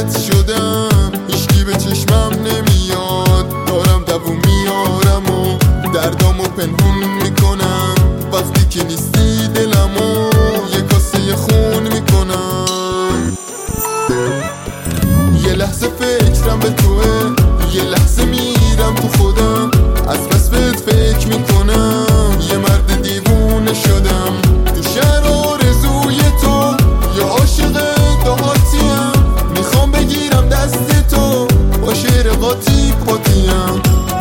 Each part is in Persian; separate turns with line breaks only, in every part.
عاشقت شدم، هیچکی به چشمم نمیاد، دارم دووم میارم و دردامو پنهون میکنم، وقتی که نیستی دلمو یه کاسه خون میکنم. یه لحظه فکرم به توه، یه لحظه میرم تو خودم، از بس بهت فکر میکنم، یه مرد دیوونه شدم تو شهر آرزوی تو، یه عاشق دهاتیم، میخوام بگیرم دست تو، با شعر قاطی پاتیم.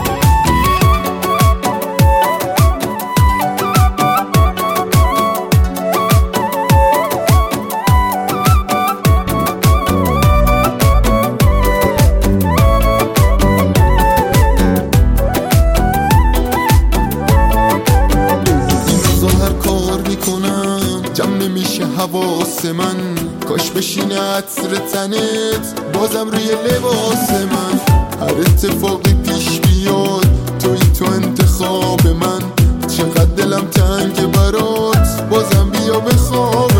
جمع نمیشه حواس من، کاش بشینه عطر تنت بازم روی لباس من، هر اتفاقی پیش بیاد توی تو انتخاب من، چقدر دلم تنگ برات بازم بیا بخواب